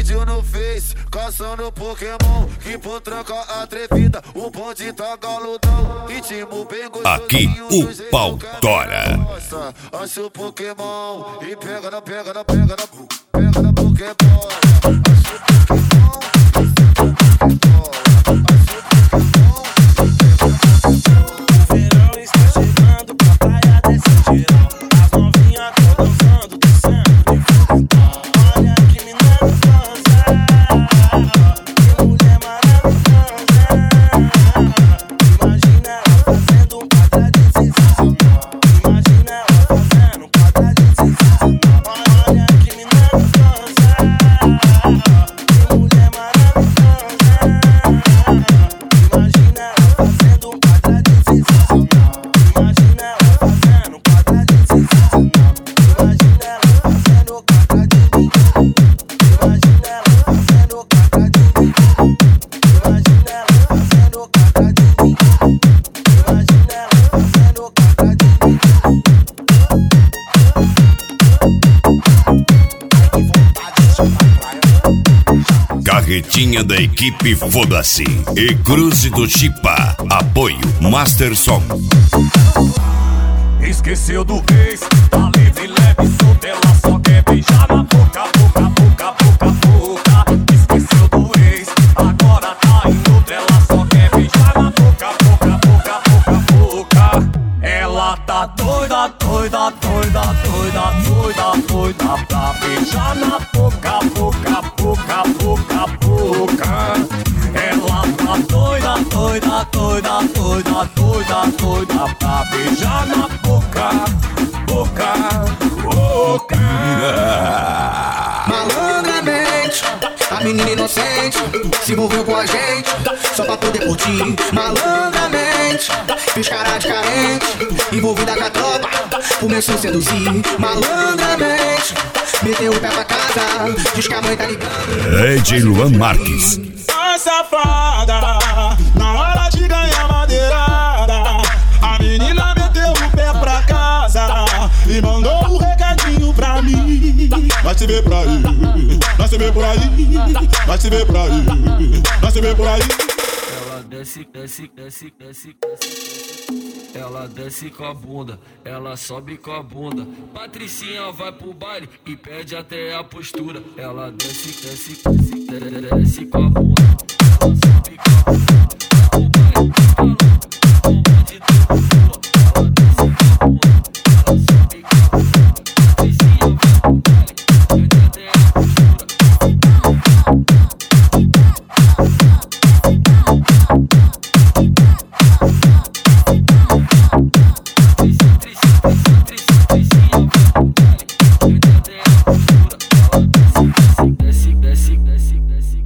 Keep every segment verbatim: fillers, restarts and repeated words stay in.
vídeo no Face, caçando Pokémon. Que por tranca atrevida, o bonde tá galudão. Ritmo bem gostosinho. Aqui o pau tora. Acha o Pokémon e pega na, pega na, pega na, pega na Pokébola. Acha o Pokémon, o verão está chegando pra praia desse geral. As novinhas tão dançando, descendo de fogo. Olha que menina gostosa, que mulher maravilhosa. Imagina ela fazendo um quadradinho sensacional. Imagina ela fazendo um quadradinho sensacional. Olha que menina gostosa, que mulher maravilhosa. Imagina ela fazendo um quadradinho sensacional. Imagina ela fazendo um quadradinho sensacional. Imagina ela fazendo um quadradinho. Imagina ela fazendo um quadradinho. Imagina ela fazendo um quadradinho. Imagina ela fazendo um quadradinho. Carretinha da equipe Foda-se e Cruze do Chipa. Apoio Masterson. Esqueceu do ex, tá livre, leve, solta, ela só quer beijar na boca, boca, boca, boca, boca. Esqueceu do ex, agora tá em outra, ela só quer beijar na boca, boca, boca, boca, boca. Ela tá doida, doida, doida, doida, doida, doida pra beijar na boca, boca, boca, boca, boca. Ela tá doida, doida, doida, doida, doida, doida pra beijar na boca, boca, boca. Malandramente, a menina inocente se envolveu com a gente só pra poder curtir. Malandramente, fez cara de carente, envolvida com a tropa, começou a seduzir. Malandramente, meteu o pé pra casa, diz que a mãe tá ligando. É de Luan Marques. A safada, na hora de ganhar madeirada, a menina meteu o pé pra casa e mandou um recadinho pra mim. Vai se ver por aí, vai se ver por aí, vai se ver por aí, vai se ver por aí. Ela desce, desce, desce, desce, desce. Ela desce com a bunda, ela sobe com a bunda. Patricinha vai pro baile e perde até a postura. Ela desce, desce, desce, desce, desce com a bunda. Ela sobe com a bunda. O baile falou, um monte de pula. Ela desce com a bunda, ela sobe com a bunda. Patricinha vai pro baile, perde até a postura. Desce, desce, desce, desce,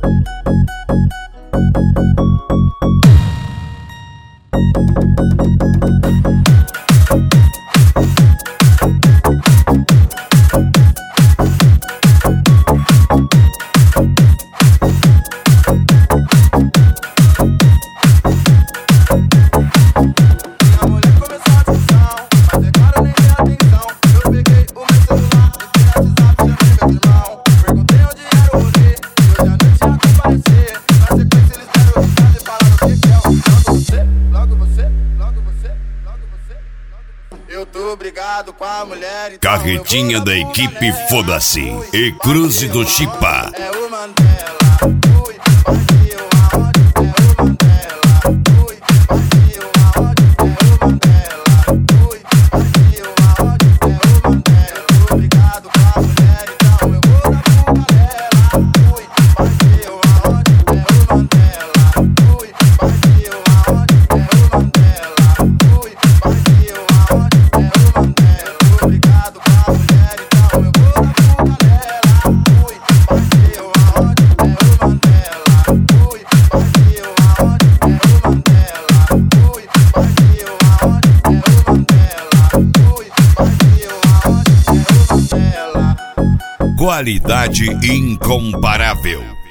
Obrigado com a mulher, então Carretinha da equipe Foda-se e Cruze do Chipa. é o Mandela, fui, partiu aonde, é o Mandela, fui, partiu aonde, é o Mandela, fui, partiu aonde, é o Mandela. Obrigado com a mulher, então eu vou dar pro galera. Fui, partiu aonde, é o Mandela, fui, partiu aonde, é o Mandela, fui, partiu aonde, é o Mandela. Obrigado com a mulher, então eu vou dar pro galera. Fui, partiu aonde, é o Mandela, fui, partiu aonde, é o Mandela, fui, partiu aonde, é o Mandela, fui, partiu aonde, é o Mandela. Qualidade incomparável.